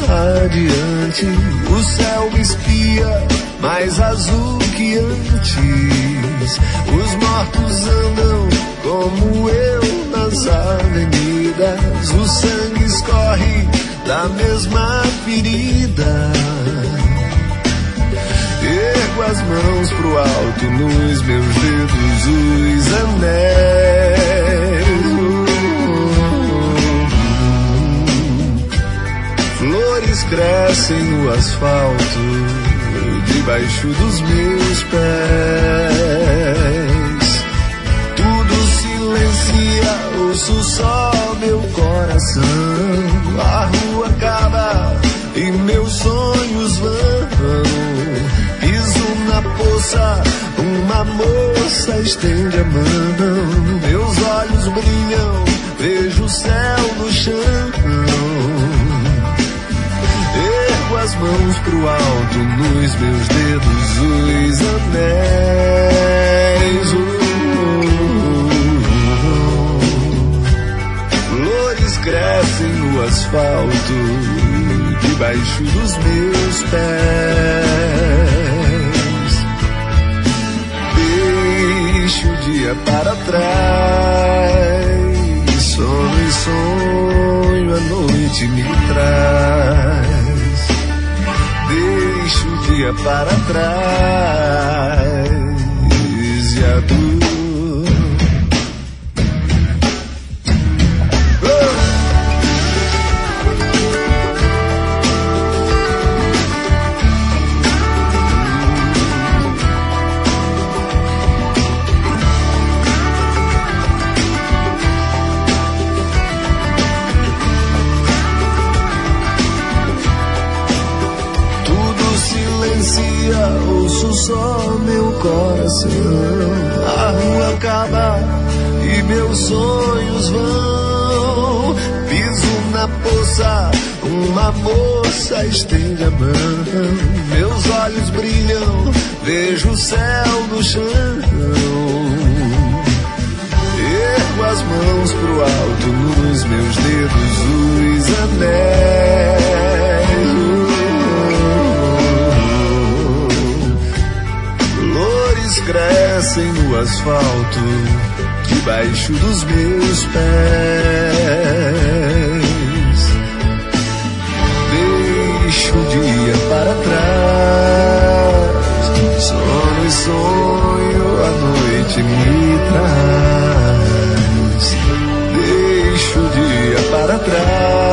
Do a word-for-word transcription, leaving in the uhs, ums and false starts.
adiante. O céu me espia, mais azul que antes. Os mortos andam como eu nas avenidas. O sangue escorre da mesma ferida. Ergo as mãos pro alto, nos meus dedos os anéis. Flores crescem no asfalto, debaixo dos meus pés. Tudo silencia, ouço só meu coração. A rua acaba e meus sonhos vão. Piso na poça, uma moça estende a mão. Meus olhos brilham, vejo o céu no chão. Ergo as mãos pro alto, nos meus dedos os anéis. Flores crescem no asfalto, debaixo dos meus pés. Deixo o dia para trás, sono e sonho, a noite me traz. Deixo o dia para trás e a dor. Ouço só meu coração. A rua acaba e meus sonhos vão. Piso na poça, uma moça estende a mão. Meus olhos brilham, vejo o céu no chão. Ergo as mãos pro alto, nos meus dedos os anéis. Crescem no asfalto, debaixo dos meus pés. Deixo o dia para trás, sono e sonho, a noite me traz. Deixo o dia para trás.